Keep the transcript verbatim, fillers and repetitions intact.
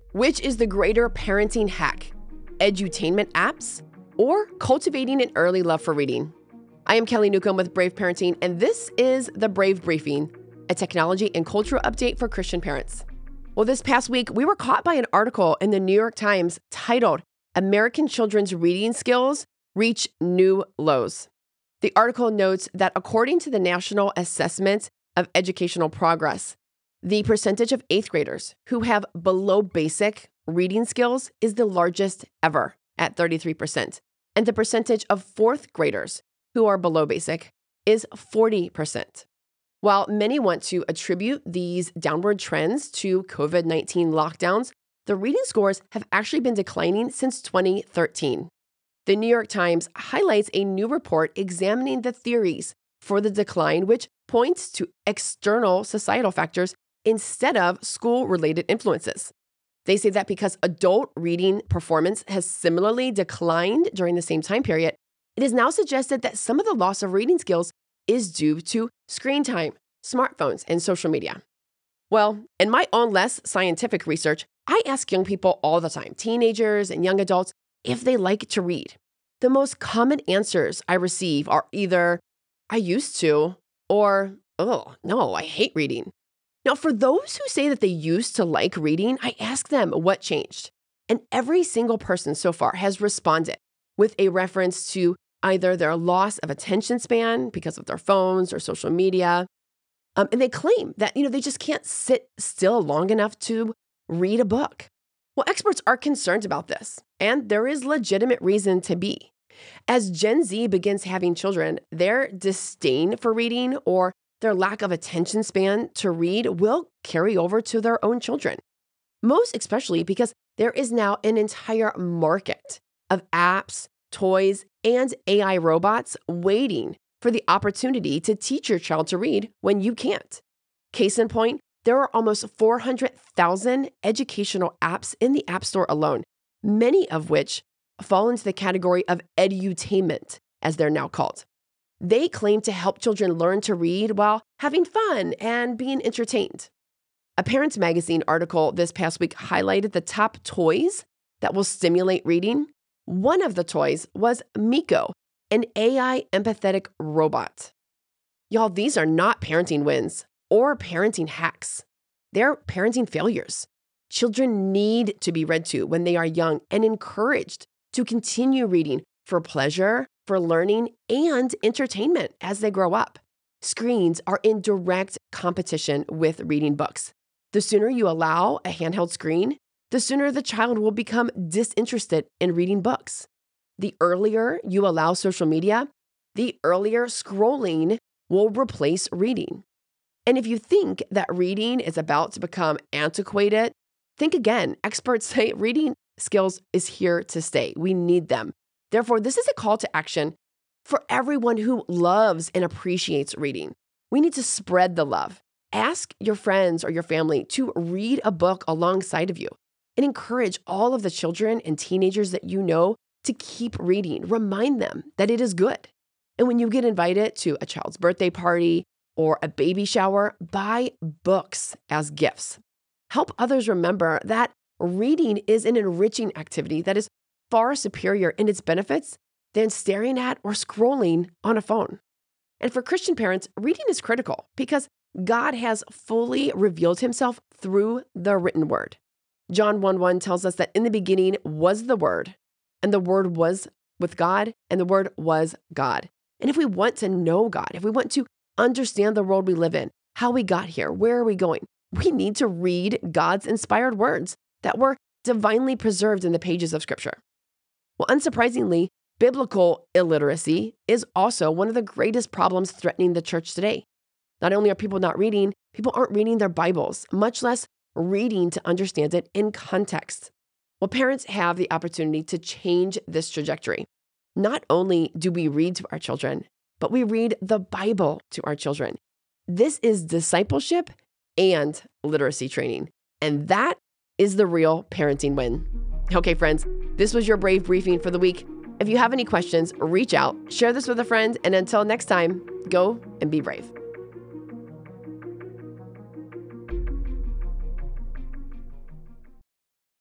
Which is the greater parenting hack? Edutainment apps or cultivating an early love for reading? I am Kelly Newcomb with Brave Parenting, and this is the Brave Briefing, a technology and cultural update for Christian parents. Well, this past week, we were caught by an article in the New York Times titled, American Children's Reading Skills Reach New Lows. The article notes that according to the National Assessment of Educational Progress, the percentage of eighth graders who have below basic reading skills is the largest ever at thirty-three percent. And the percentage of fourth graders who are below basic is forty percent. While many want to attribute these downward trends to covid nineteen lockdowns, the reading scores have actually been declining since twenty thirteen. The New York Times highlights a new report examining the theories for the decline, which points to external societal factors instead of school-related influences. They say that because adult reading performance has similarly declined during the same time period, it is now suggested that some of the loss of reading skills is due to screen time, smartphones, and social media. Well, in my own less scientific research, I ask young people all the time, teenagers and young adults, if they like to read. The most common answers I receive are either, I used to, or, oh, no, I hate reading. Now, for those who say that they used to like reading, I ask them what changed. And every single person so far has responded with a reference to either their loss of attention span because of their phones or social media. Um, and they claim that, you know, they just can't sit still long enough to read a book. Well, experts are concerned about this, and there is legitimate reason to be. As Gen Z begins having children, their disdain for reading or their lack of attention span to read will carry over to their own children. Most especially because there is now an entire market of apps, toys, and A I robots waiting for the opportunity to teach your child to read when you can't. Case in point, there are almost four hundred thousand educational apps in the App Store alone, many of which fall into the category of edutainment, as they're now called. They claim to help children learn to read while having fun and being entertained. A Parents Magazine article this past week highlighted the top toys that will stimulate reading. One of the toys was Miko, an A I empathetic robot. Y'all, these are not parenting wins or parenting hacks. They're parenting failures. Children need to be read to when they are young and encouraged to continue reading for pleasure, for learning, and entertainment as they grow up. Screens are in direct competition with reading books. The sooner you allow a handheld screen, the sooner the child will become disinterested in reading books. The earlier you allow social media, the earlier scrolling will replace reading. And if you think that reading is about to become antiquated, think again. Experts say reading skills is here to stay. We need them. Therefore, this is a call to action for everyone who loves and appreciates reading. We need to spread the love. Ask your friends or your family to read a book alongside of you and encourage all of the children and teenagers that you know to keep reading. Remind them that it is good. And when you get invited to a child's birthday party or a baby shower, buy books as gifts. Help others remember that reading is an enriching activity that is far superior in its benefits than staring at or scrolling on a phone. And for Christian parents, reading is critical because God has fully revealed himself through the written word. John one one tells us that in the beginning was the Word, and the Word was with God, and the Word was God. And if we want to know God, if we want to understand the world we live in, how we got here, where are we going, we need to read God's inspired words that were divinely preserved in the pages of Scripture. Well, unsurprisingly, biblical illiteracy is also one of the greatest problems threatening the church today. Not only are people not reading, people aren't reading their Bibles, much less reading to understand it in context. Well, parents have the opportunity to change this trajectory. Not only do we read to our children, but we read the Bible to our children. This is discipleship and literacy training, and that is the real parenting win. Okay, friends, this was your Brave Briefing for the week. If you have any questions, reach out, share this with a friend, and until next time, go and be brave.